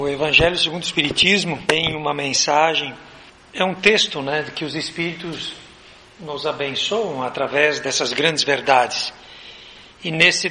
O Evangelho segundo o Espiritismo tem uma mensagem, é um texto, que os Espíritos nos abençoam através dessas grandes verdades. E nesse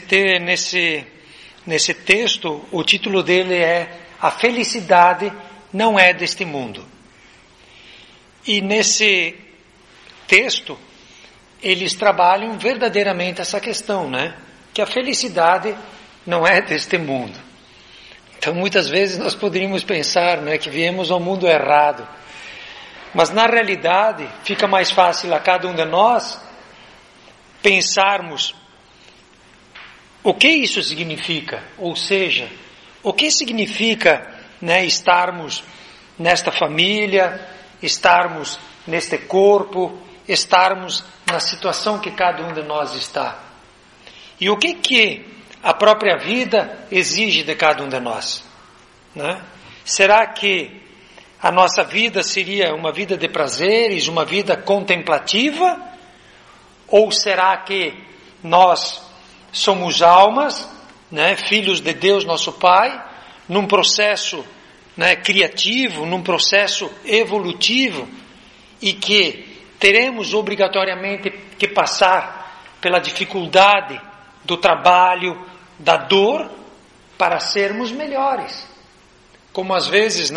texto, o título dele é A Felicidade Não É Deste Mundo. E nesse texto, eles trabalham verdadeiramente essa questão, que a felicidade não é deste mundo. Então, muitas vezes nós poderíamos pensar, que viemos ao mundo errado. Mas, na realidade, fica mais fácil a cada um de nós pensarmos o que isso significa. Ou seja, o que significa, estarmos nesta família, estarmos neste corpo, estarmos na situação que cada um de nós está. E o que a própria vida exige de cada um de nós? Será que a nossa vida seria uma vida de prazeres, uma vida contemplativa? Ou será que nós somos almas, filhos de Deus, nosso Pai, num processo criativo, num processo evolutivo, e que teremos obrigatoriamente que passar pela dificuldade do trabalho, da dor, para sermos melhores? Como às vezes,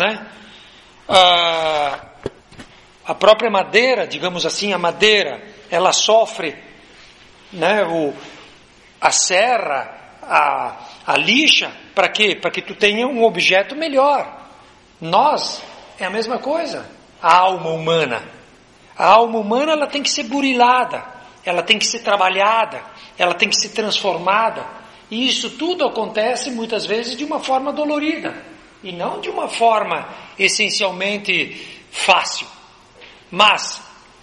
a própria madeira, digamos assim, a madeira, ela sofre, a serra, a lixa, para quê? Para que tu tenha um objeto melhor. Nós, é a mesma coisa. A alma humana, ela tem que ser burilada, ela tem que ser trabalhada, ela tem que ser transformada. E isso tudo acontece muitas vezes de uma forma dolorida, e não de uma forma essencialmente fácil. Mas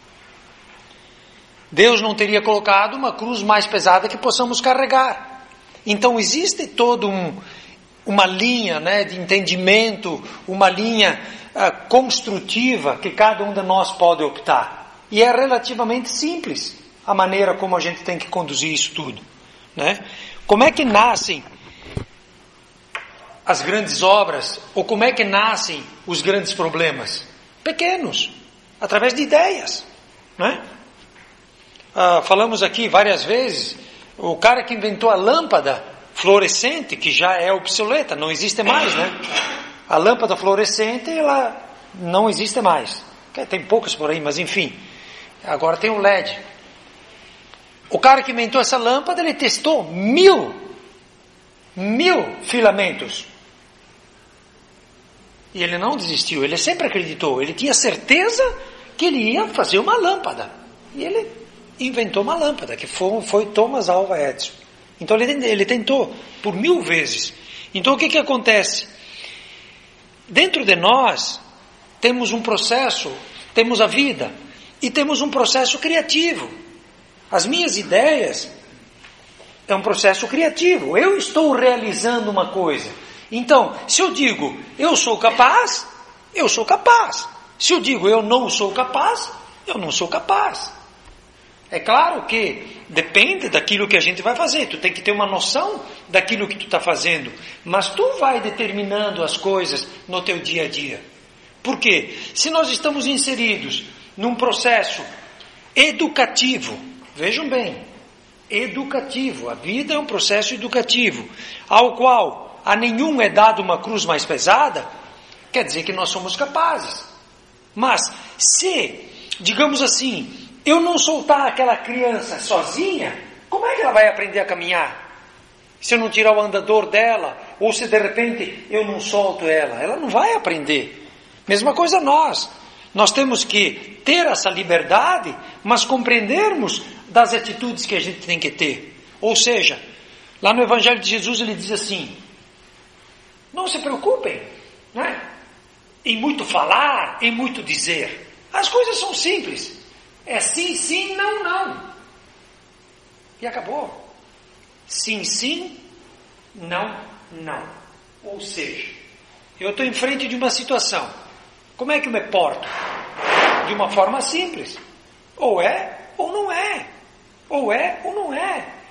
Deus não teria colocado uma cruz mais pesada que possamos carregar. Então existe toda uma linha de entendimento, uma linha construtiva que cada um de nós pode optar. E é relativamente simples a maneira como a gente tem que conduzir isso tudo. Como é que nascem as grandes obras? Ou como é que nascem os grandes problemas? Pequenos, através de ideias. Falamos aqui várias vezes, o cara que inventou a lâmpada fluorescente, que já é obsoleta, não existe mais, A lâmpada fluorescente, ela não existe mais. Tem poucas por aí, mas enfim. Agora tem o LED. O cara que inventou essa lâmpada, ele testou 1000 filamentos. E ele não desistiu, ele sempre acreditou, ele tinha certeza que ele ia fazer uma lâmpada. E ele inventou uma lâmpada, que foi Thomas Alva Edison. Então ele tentou por 1000 vezes. Então o que acontece? Dentro de nós, temos um processo, temos a vida, e temos um processo criativo. As minhas ideias é um processo criativo. Eu estou realizando uma coisa. Então, se eu digo, eu sou capaz, eu sou capaz. Se eu digo, eu não sou capaz, eu não sou capaz. É claro que depende daquilo que a gente vai fazer. Tu tem que ter uma noção daquilo que tu está fazendo. Mas tu vai determinando as coisas no teu dia a dia. Por quê? Se nós estamos inseridos num processo educativo, vejam bem, educativo, a vida é um processo educativo, ao qual a nenhum é dado uma cruz mais pesada, quer dizer que nós somos capazes. Mas se, digamos assim, eu não soltar aquela criança sozinha, como é que ela vai aprender a caminhar? Se eu não tirar o andador dela, ou se de repente eu não solto ela não vai aprender. Mesma coisa nós temos que ter essa liberdade, mas compreendermos das atitudes que a gente tem que ter. Ou seja, lá no Evangelho de Jesus ele diz assim, não se preocupem, em muito falar, em muito dizer. As coisas são simples. É sim, sim, não, não. E acabou. Sim, sim, não, não. Ou seja, eu estou em frente de uma situação. Como é que eu me porto? De uma forma simples. Ou é, ou não é. Ou é, ou não é.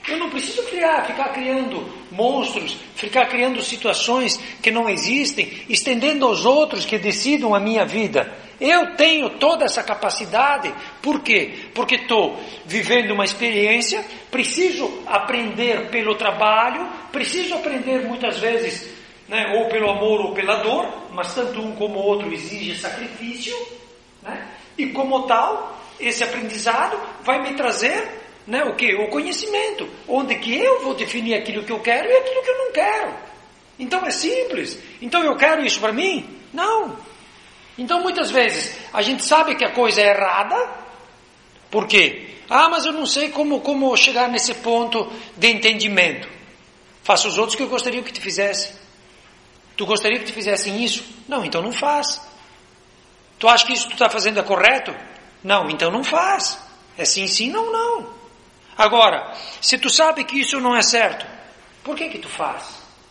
Eu não preciso ficar criando monstros, ficar criando situações que não existem, estendendo aos outros que decidam a minha vida. Eu tenho toda essa capacidade. Por quê? Porque estou vivendo uma experiência, preciso aprender pelo trabalho, preciso aprender muitas vezes, né, ou pelo amor ou pela dor, mas tanto um como o outro exige sacrifício, né? E como tal, esse aprendizado vai me trazer, né, o quê? O conhecimento, onde que eu vou definir aquilo que eu quero e aquilo que eu não quero. Então é simples. Então eu quero isso para mim? Não. Então muitas vezes a gente sabe que a coisa é errada. Por quê? Mas eu não sei como chegar nesse ponto de entendimento. Faça os outros que eu gostaria que te fizessem. Tu gostaria que te fizessem isso? Não, então não faz. Tu acha que isso que tu está fazendo é correto? Não, então não faz. É sim, sim, não, não. Agora, se tu sabe que isso não é certo, por que tu faz?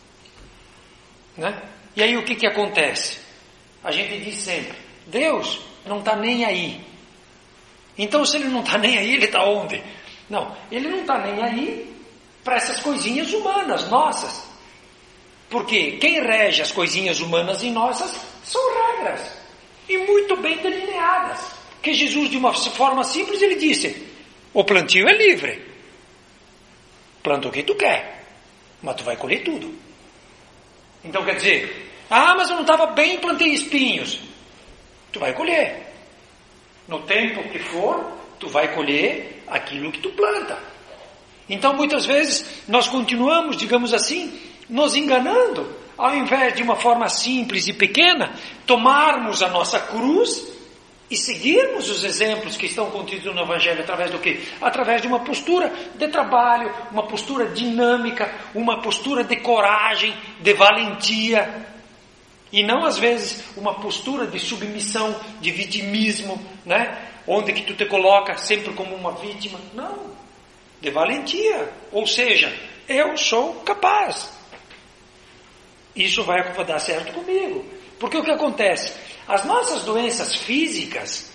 Né? E aí o que acontece? A gente diz sempre, Deus não está nem aí. Então se Ele não está nem aí, Ele está onde? Não, Ele não está nem aí para essas coisinhas humanas, nossas. Porque quem rege as coisinhas humanas e nossas são regras. E muito bem delineadas. Que Jesus, de uma forma simples, Ele disse, o plantio é livre. Planta o que tu quer, mas tu vai colher tudo. Então quer dizer, mas eu não estava bem, plantei espinhos. Tu vai colher. No tempo que for, tu vai colher aquilo que tu planta. Então muitas vezes nós continuamos, digamos assim, nos enganando, ao invés de uma forma simples e pequena, tomarmos a nossa cruz e seguirmos os exemplos que estão contidos no Evangelho através do quê? Através de uma postura de trabalho, uma postura dinâmica, uma postura de coragem, de valentia. E não às vezes uma postura de submissão, de vitimismo, né? Onde que tu te coloca sempre como uma vítima. Não, de valentia. Ou seja, eu sou capaz. Isso vai dar certo comigo. Porque o que acontece? As nossas doenças físicas,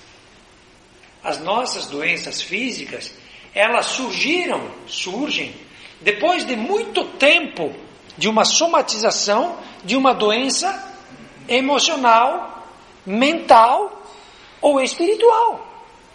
elas surgem depois de muito tempo de uma somatização de uma doença emocional, mental ou espiritual.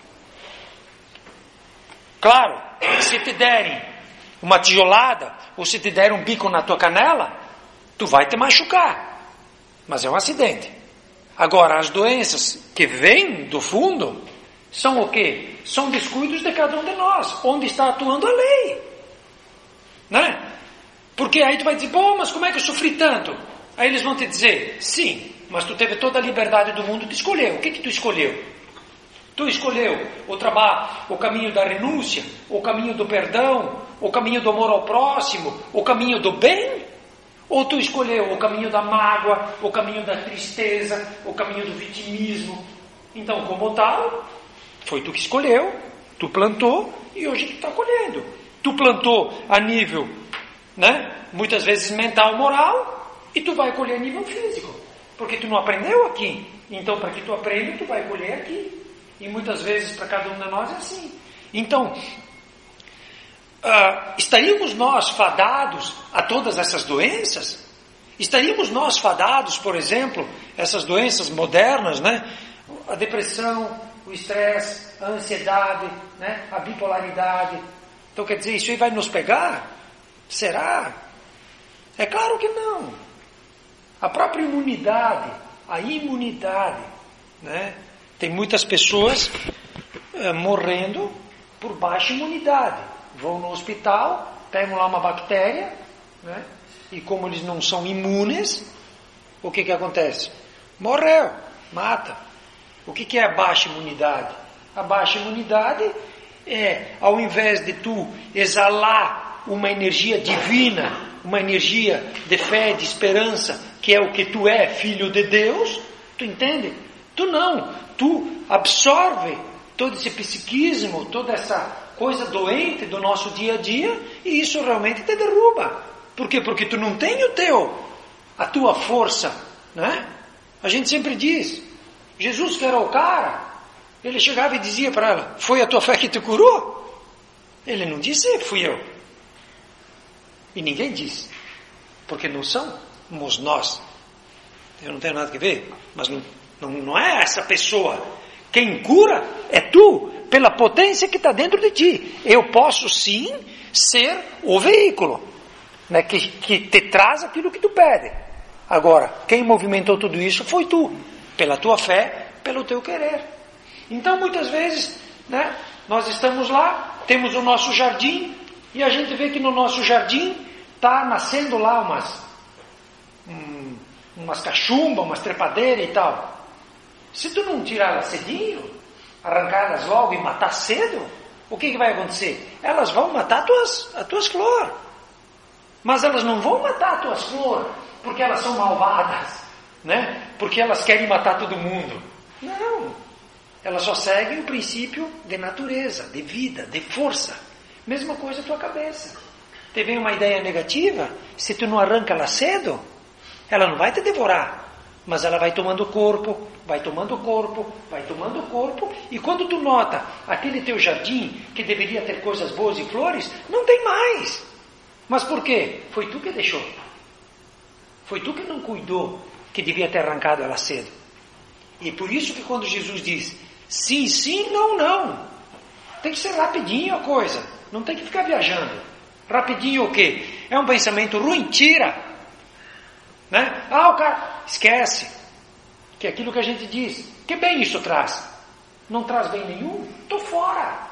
Claro, se te derem uma tijolada ou se te derem um bico na tua canela, tu vai te machucar, mas é um acidente. Agora, as doenças que vêm do fundo são o quê? São descuidos de cada um de nós, onde está atuando a lei. Né? Porque aí tu vai dizer, mas como é que eu sofri tanto? Aí eles vão te dizer, sim, mas tu teve toda a liberdade do mundo de escolher. O que tu escolheu? Tu escolheu o caminho da renúncia, o caminho do perdão, o caminho do amor ao próximo, o caminho do bem? Ou tu escolheu o caminho da mágoa, o caminho da tristeza, o caminho do vitimismo? Então, como tal, foi tu que escolheu, tu plantou e hoje tu está colhendo. Tu plantou a nível, né, muitas vezes mental, moral, e tu vai colher a nível físico. Porque tu não aprendeu aqui. Então, para que tu aprenda, tu vai colher aqui. E muitas vezes para cada um de nós é assim. Então, estaríamos nós fadados a todas essas doenças? Estaríamos nós fadados, por exemplo, essas doenças modernas, né? A depressão, o estresse, a ansiedade, né? A bipolaridade. Então quer dizer, isso aí vai nos pegar? Será? É claro que não. A própria imunidade, né? Tem muitas pessoas morrendo por baixa imunidade. Vão no hospital, pegam lá uma bactéria, né? E como eles não são imunes, o que acontece? Morreu, mata. O que é a baixa imunidade? A baixa imunidade é, ao invés de tu exalar uma energia divina, uma energia de fé, de esperança, que é o que tu é, filho de Deus, tu entende? Tu absorve todo esse psiquismo, toda essa coisa doente do nosso dia a dia, e isso realmente te derruba. Por quê? Porque tu não tem a tua força, né? A gente sempre diz, Jesus que era o cara, ele chegava e dizia para ela, foi a tua fé que te curou? Ele não disse, fui eu. E ninguém diz. Porque não somos nós. Eu não tenho nada a ver, mas não é essa pessoa. Quem cura é tu, pela potência que está dentro de ti. Eu posso sim ser o veículo, né, que te traz aquilo que tu pede. Agora, quem movimentou tudo isso foi tu, pela tua fé, pelo teu querer. Então, muitas vezes, né, nós estamos lá, temos o nosso jardim, e a gente vê que no nosso jardim está nascendo lá umas cachumbas, umas trepadeiras e tal. Se tu não tirar elas cedinho, arrancar elas logo e matar cedo, o que vai acontecer? Elas vão matar as tuas flores. Mas elas não vão matar as tuas flores porque elas são malvadas, né? Porque elas querem matar todo mundo. Não. Elas só seguem o princípio de natureza, de vida, de força. Mesma coisa a tua cabeça. Te vem uma ideia negativa, se tu não arranca ela cedo, ela não vai te devorar, mas ela vai tomando corpo, vai tomando corpo, vai tomando corpo, e quando tu nota aquele teu jardim, que deveria ter coisas boas e flores, não tem mais. Mas por quê? Foi tu que deixou. Foi tu que não cuidou, que devia ter arrancado ela cedo. E por isso que quando Jesus diz, sim, sim, não, não, tem que ser rapidinho a coisa, não tem que ficar viajando. Rapidinho o quê? É um pensamento ruim? Tira. Né? O cara, esquece. Que é aquilo que a gente diz. Que bem isso traz? Não traz bem nenhum? Estou fora.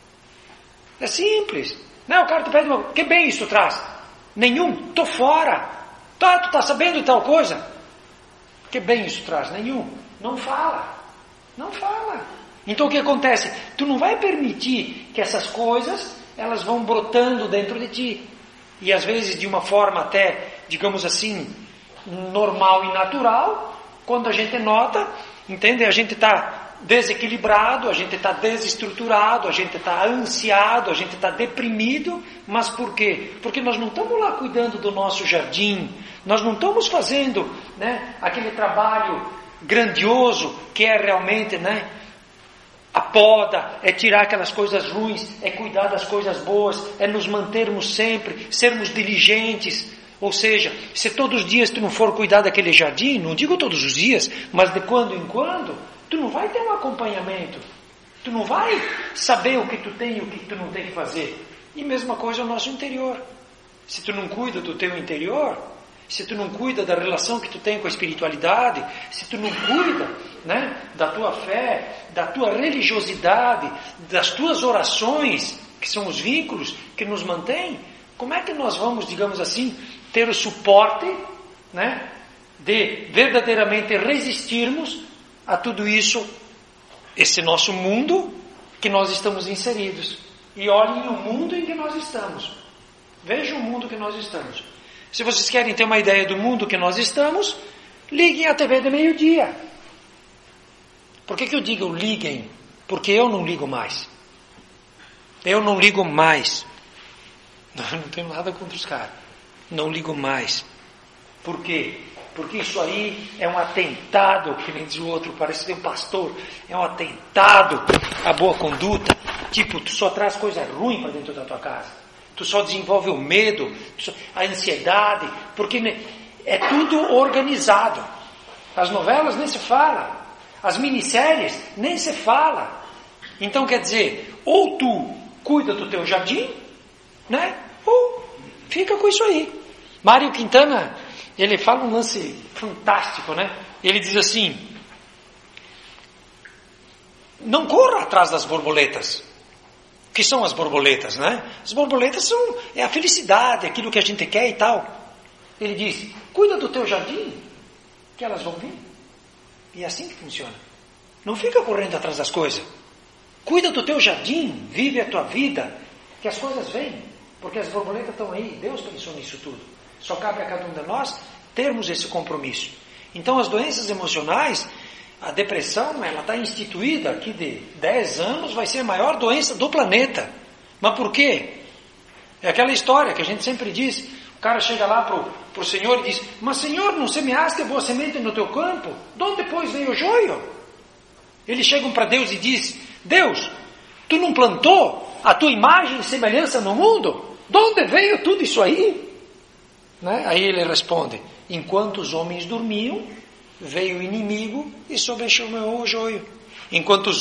É simples. Não, o cara te pede, que bem isso traz? Nenhum? Estou fora. Tu está sabendo de tal coisa? Que bem isso traz? Nenhum. Não fala. Não fala. Então o que acontece? Tu não vai permitir que essas coisas elas vão brotando dentro de ti. E às vezes de uma forma até, digamos assim, normal e natural, quando a gente nota, entende? A gente está desequilibrado, a gente está desestruturado, a gente está ansiado, a gente está deprimido. Mas por quê? Porque nós não estamos lá cuidando do nosso jardim, nós não estamos fazendo, né, aquele trabalho grandioso que é realmente, né, a poda, é tirar aquelas coisas ruins, é cuidar das coisas boas, é nos mantermos sempre, sermos diligentes. Ou seja, se todos os dias tu não for cuidar daquele jardim, não digo todos os dias, mas de quando em quando, tu não vai ter um acompanhamento. Tu não vai saber o que tu tem e o que tu não tem que fazer. E mesma coisa o nosso interior. Se tu não cuida do teu interior, se tu não cuida da relação que tu tem com a espiritualidade, se tu não cuida, né, da tua fé, da tua religiosidade, das tuas orações, que são os vínculos que nos mantêm, como é que nós vamos, digamos assim, ter o suporte, né, de verdadeiramente resistirmos a tudo isso, esse nosso mundo que nós estamos inseridos? E olhem o mundo em que nós estamos. Vejam o mundo que nós estamos. Se vocês querem ter uma ideia do mundo que nós estamos, liguem a TV de meio-dia. Por que eu digo liguem? Porque eu não ligo mais. Eu não ligo mais. Não tenho nada contra os caras. Não ligo mais. Por quê? Porque isso aí é um atentado, que nem diz o outro, parece ser um pastor, é um atentado à boa conduta. Tipo, tu só traz coisa ruim para dentro da tua casa. Tu só desenvolve o medo, a ansiedade, porque é tudo organizado. As novelas nem se fala, as minisséries nem se fala. Então quer dizer, ou tu cuida do teu jardim, né? Ou fica com isso aí. Mário Quintana, ele fala um lance fantástico, né? Ele diz assim: não corra atrás das borboletas. O que são as borboletas, né? As borboletas é a felicidade, aquilo que a gente quer e tal. Ele diz, cuida do teu jardim, que elas vão vir. E é assim que funciona. Não fica correndo atrás das coisas. Cuida do teu jardim, vive a tua vida, que as coisas vêm. Porque as borboletas estão aí, Deus pensou nisso tudo. Só cabe a cada um de nós termos esse compromisso. Então as doenças emocionais, a depressão, ela está instituída aqui de 10 anos, vai ser a maior doença do planeta. Mas por quê? É aquela história que a gente sempre diz, o cara chega lá pro Senhor e diz, mas Senhor, não semeaste a boa semente no teu campo? De onde depois veio o joio? Eles chegam para Deus e diz, Deus, tu não plantou a tua imagem e semelhança no mundo? De onde veio tudo isso aí? Né? Aí ele responde: enquanto os homens dormiam, veio o inimigo e sobrechumeou o joio. Enquanto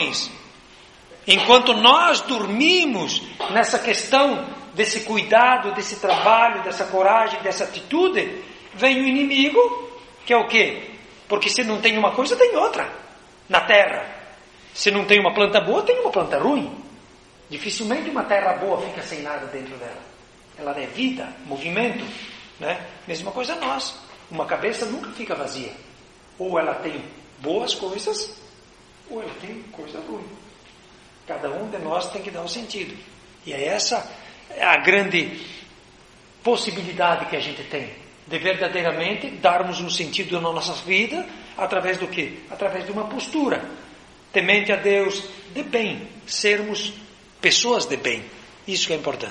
nós dormimos nessa questão desse cuidado, desse trabalho, dessa coragem, dessa atitude, vem o inimigo, que é o quê? Porque se não tem uma coisa, tem outra na terra. Se não tem uma planta boa, tem uma planta ruim. Dificilmente uma terra boa fica sem nada dentro dela. Ela é vida, movimento, né? Mesma coisa nós. Uma cabeça nunca fica vazia. Ou ela tem boas coisas, ou ela tem coisa ruim. Cada um de nós tem que dar um sentido. E é essa a grande possibilidade que a gente tem, de verdadeiramente darmos um sentido na nossa vida, através do quê? Através de uma postura temente a Deus, de bem, sermos pessoas de bem. Isso que é importante.